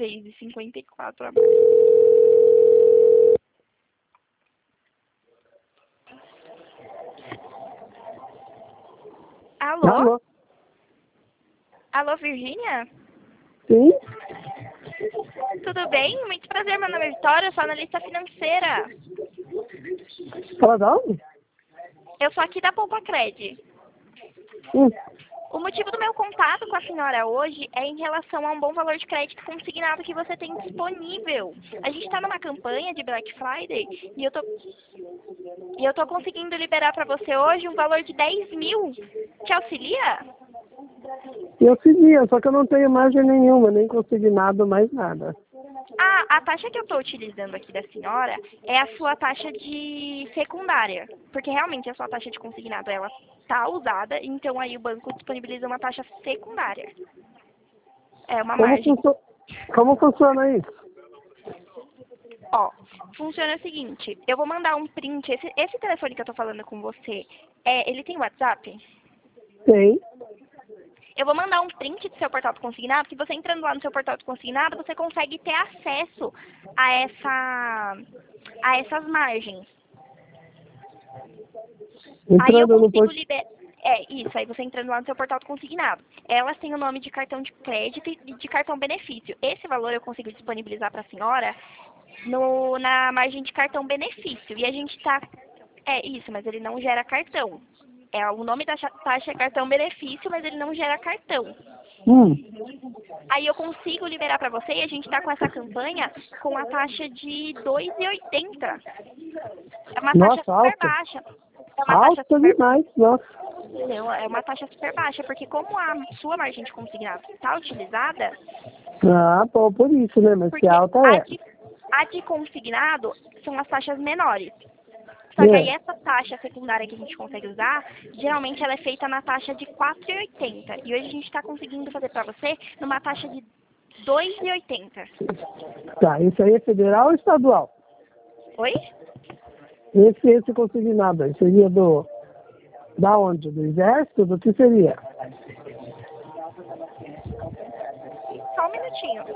3,54 a mais. Alô? Alô? Alô, Virgínia? Sim? Tudo bem? Muito prazer, meu nome é Vitória, eu sou analista financeira. Fala de onde? Eu sou aqui da Poupacred. Hum. O motivo do meu contato com a senhora hoje é em relação a um bom valor de crédito consignado que você tem disponível. A gente está numa campanha de Black Friday e eu tô conseguindo liberar para você hoje um valor de 10 mil. Te auxilia? Eu seguia, só que eu não tenho margem nenhuma, nem consignado mais nada. A taxa que eu estou utilizando aqui da senhora é a sua taxa de secundária, porque realmente a sua taxa de consignado ela está usada, então aí o banco disponibiliza uma taxa secundária. É uma margem. Como funciona isso? Ó, funciona o seguinte, eu vou mandar um print, esse telefone que eu estou falando com você, ele tem WhatsApp? Tem. Eu vou mandar um print do seu portal do consignado, que você entrando lá no seu portal do consignado, você consegue ter acesso a essas margens. Aí eu Entrando no consigo portal. liberar. Isso, aí você entrando lá no seu portal do consignado. Elas têm o nome de cartão de crédito e de cartão benefício. Esse valor eu consigo disponibilizar para a senhora na margem de cartão benefício. E a gente está. Isso, mas ele não gera cartão. O nome da taxa é cartão benefício, mas ele não gera cartão. Aí eu consigo liberar para você e a gente está com essa campanha com a taxa de 2,80. É uma taxa Nossa, super alta. baixa. É uma taxa Alta super demais, nossa. Não, é uma taxa super baixa, porque como a sua margem de consignado está utilizada, Ah, bom, por isso, né? Mas porque que alta é. a de consignado são as taxas menores. Só que aí É. essa taxa secundária que a gente consegue usar, geralmente ela é feita na taxa de 4,80. E hoje a gente está conseguindo fazer para você numa taxa de 2,80. Tá, isso aí é federal ou estadual? Oi? Esse consignado aí seria da onde? Do exército? Do que seria? Só um minutinho.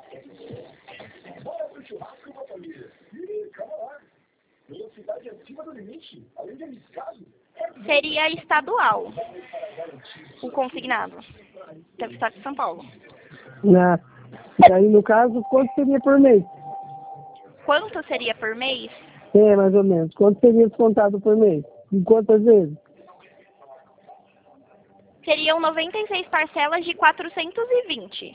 Seria estadual o consignado, que é do estado de São Paulo. Né? E aí, no caso, quanto seria por mês? Quanto seria por mês? Mais ou menos. Quanto seria descontado por mês? Em quantas vezes? Seriam 96 parcelas de 420.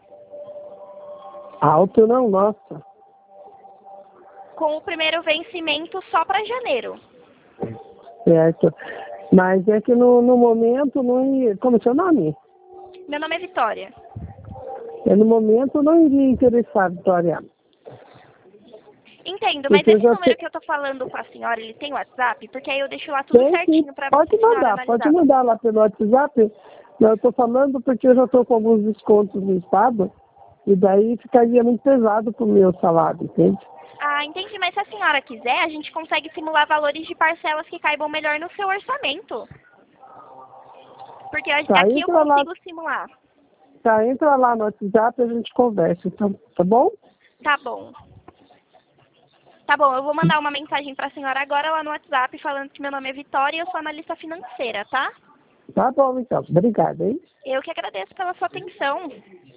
Alto não, nossa. Com o primeiro vencimento só para janeiro. Certo. Mas é que no momento não ia... Como é seu nome? Meu nome é Vitória. No momento não iria interessar, Vitória. Entendo, mas Porque eu esse já número sei... que eu tô falando com a senhora, ele tem WhatsApp? Porque aí eu deixo lá tudo Tem, sim. certinho para Pode senhora mandar, analisar. lá pelo WhatsApp. Eu estou falando porque eu já estou com alguns descontos no estado e daí ficaria muito pesado para o meu salário, entende? Ah, entendi, mas se a senhora quiser, a gente consegue simular valores de parcelas que caibam melhor no seu orçamento. Porque Tá, aqui eu consigo simular. Tá, entra lá no WhatsApp e a gente conversa, então, tá bom? Tá bom. Tá bom, eu vou mandar uma mensagem para a senhora agora lá no WhatsApp falando que meu nome é Vitória e eu sou analista financeira, tá? Tá bom, então. Obrigado, hein? Eu que agradeço pela sua atenção.